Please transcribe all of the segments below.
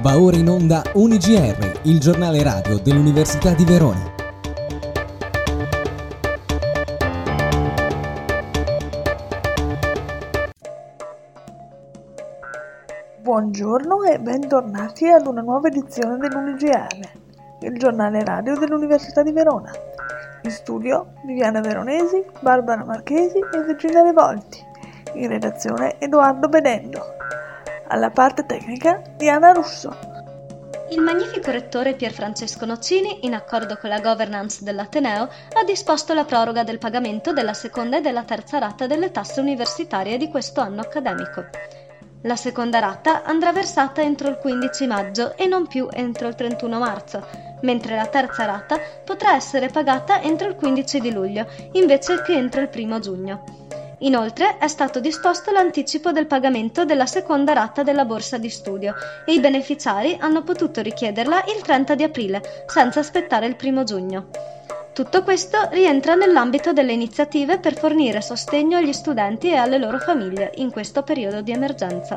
Va ora in onda UniGR, il giornale radio dell'Università di Verona. Buongiorno e bentornati ad una nuova edizione dell'UniGR, il giornale radio dell'Università di Verona. In studio Viviana Veronesi, Barbara Marchesi e Virginia Revolti. In redazione Edoardo Bedendo. Alla parte tecnica Diana Russo. Il magnifico rettore Pier Francesco Nocini, in accordo con la governance dell'Ateneo, ha disposto la proroga del pagamento della seconda e della terza rata delle tasse universitarie di questo anno accademico. La seconda rata andrà versata entro il 15 maggio e non più entro il 31 marzo, mentre la terza rata potrà essere pagata entro il 15 di luglio, invece che entro il 1 giugno. Inoltre è stato disposto l'anticipo del pagamento della seconda rata della borsa di studio e i beneficiari hanno potuto richiederla il 30 di aprile, senza aspettare il 1 giugno. Tutto questo rientra nell'ambito delle iniziative per fornire sostegno agli studenti e alle loro famiglie in questo periodo di emergenza.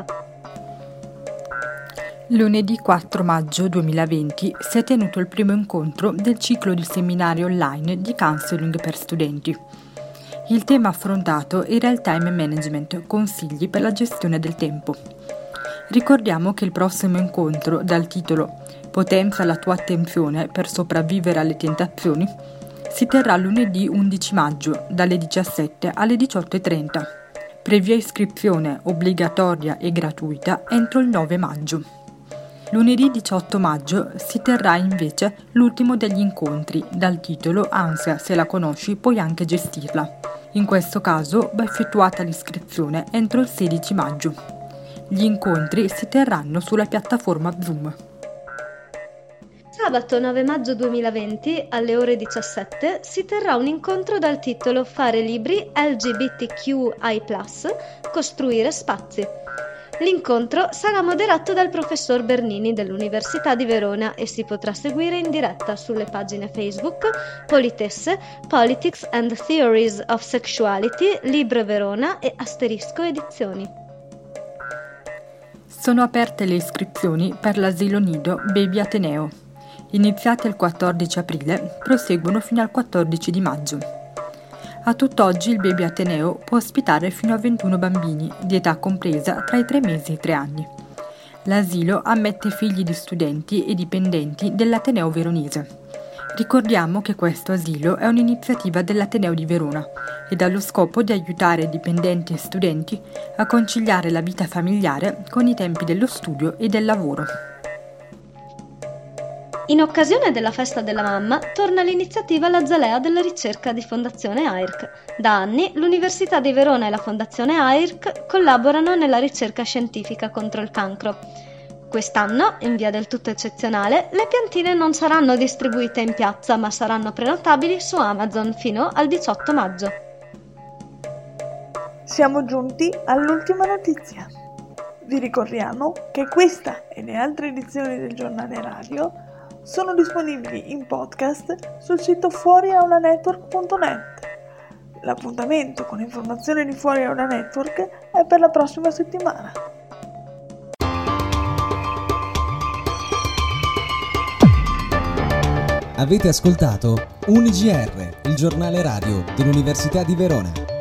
Lunedì 4 maggio 2020 si è tenuto il primo incontro del ciclo di seminari online di counseling per studenti. Il tema affrontato era il time management, consigli per la gestione del tempo. Ricordiamo che il prossimo incontro, dal titolo Potenza la tua attenzione per sopravvivere alle tentazioni, si terrà lunedì 11 maggio dalle 17 alle 18:30, previa iscrizione obbligatoria e gratuita entro il 9 maggio. Lunedì 18 maggio si terrà invece l'ultimo degli incontri dal titolo Ansia, se la conosci puoi anche gestirla. In questo caso va effettuata l'iscrizione entro il 16 maggio. Gli incontri si terranno sulla piattaforma Zoom. Sabato 9 maggio 2020, alle ore 17, si terrà un incontro dal titolo Fare libri LGBTQI+, costruire spazi. L'incontro sarà moderato dal professor Bernini dell'Università di Verona e si potrà seguire in diretta sulle pagine Facebook Politesse, Politics and Theories of Sexuality, Libre Verona e Asterisco Edizioni. Sono aperte le iscrizioni per l'asilo nido Baby Ateneo. Iniziate il 14 aprile, proseguono fino al 14 di maggio. A tutt'oggi il Baby Ateneo può ospitare fino a 21 bambini, di età compresa tra i 3 mesi e i 3 anni. L'asilo ammette figli di studenti e dipendenti dell'Ateneo veronese. Ricordiamo che questo asilo è un'iniziativa dell'Ateneo di Verona ed ha lo scopo di aiutare dipendenti e studenti a conciliare la vita familiare con i tempi dello studio e del lavoro. In occasione della festa della mamma, torna l'iniziativa La Zalea della ricerca di Fondazione AIRC. Da anni l'Università di Verona e la Fondazione AIRC collaborano nella ricerca scientifica contro il cancro. Quest'anno, in via del tutto eccezionale, le piantine non saranno distribuite in piazza, ma saranno prenotabili su Amazon fino al 18 maggio. Siamo giunti all'ultima notizia. Vi ricordiamo che questa e le altre edizioni del giornale radio sono disponibili in podcast sul sito fuoriaulanetwork.net. L'appuntamento con informazioni di Fuori Aula Network è per la prossima settimana. Avete ascoltato UniGR, il giornale radio dell'Università di Verona.